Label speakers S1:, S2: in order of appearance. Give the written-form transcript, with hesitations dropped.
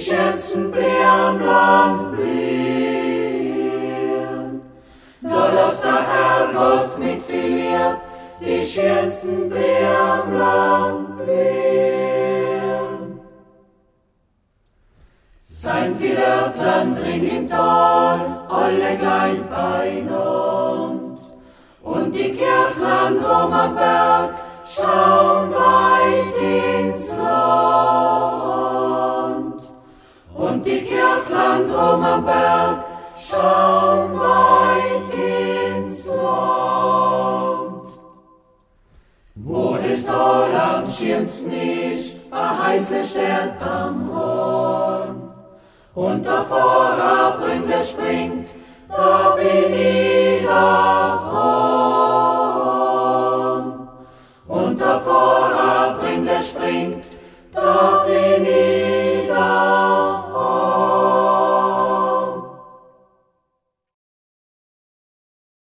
S1: schönsten Blie am Land blühen. Da lässt der Herrgott mit viel Lieb die schönsten Blie am Land blühen. Sein Viertland drin im Tal, alle gleich beinand, und die Kirchland drum am Berg schauen weit ins Land. Und die Kirchland drum am Berg schauen weit ins Land. Wo das Tal am schönsten ist, a heiße Stern am Horn, und davor a Bründle springt, da bin ich daheim. Und davor a Bründle springt, da bin ich